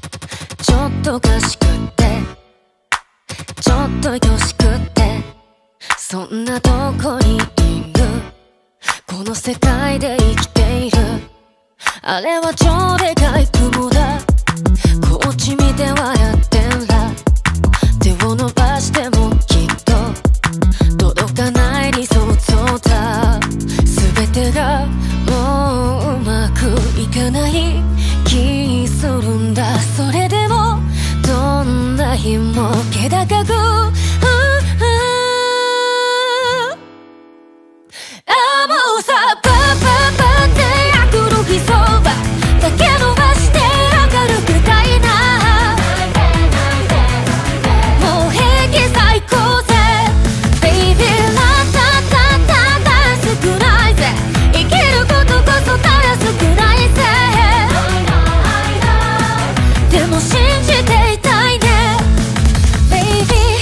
ちょっとおかしくってちょっと愛おしくってそんなとこにいるこの世界で生きているあれは超でかい雲だこっち見て笑ってんら手を伸ばしてもきっと届かない理想像だ全てがもううまくいかない気するんだそれでもどんな日も気高くもうさパパパってあくる日そばだけ伸ばして明るくたいなもう平気最高ぜ Baby ラタタタタ少ないぜ生きることこそたや少ないぜでも信じていたいね Baby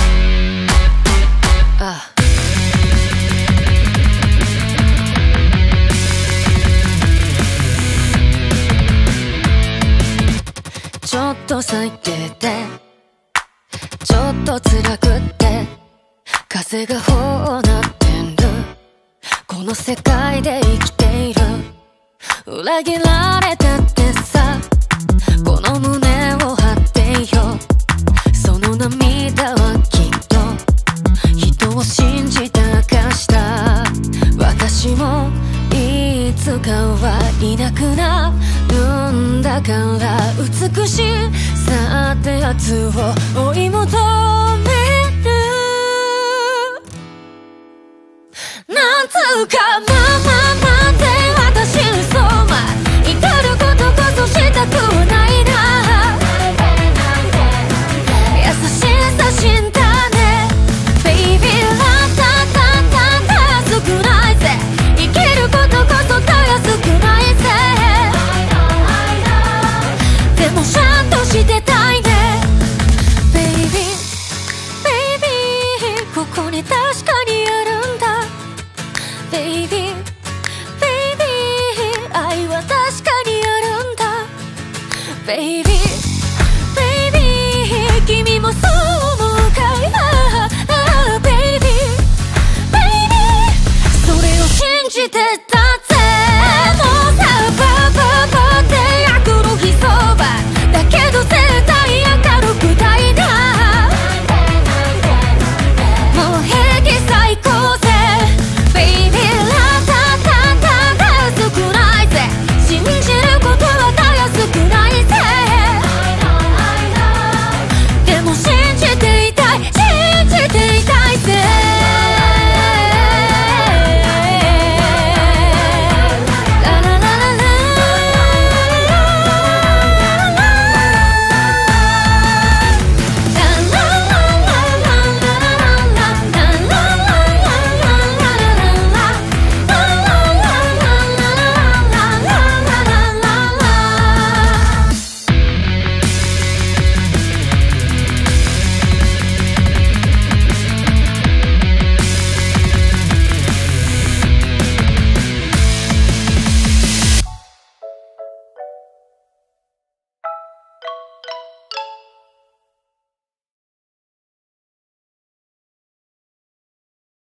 ちょっと最低でちょっと辛くって風がほうなってるこの世界で生きている裏切られたってさこの胸を張ってよその涙はきっと人を信じた証だ私もいつかはいなくなるんだから美しさってやつを追い求めるなんつうかまあまあまあって私にそうま怒ることこそしたくはないな優しさ死んだね Baby ラタタタタ少ないぜ生きることこそたや少ないぜでもちゃんとしてたいね Baby Baby ここに確かにあるんだ Baby Baby 愛は確かにあるんだ Baby Baby 君もそう思うかいBaby Baby それを信じて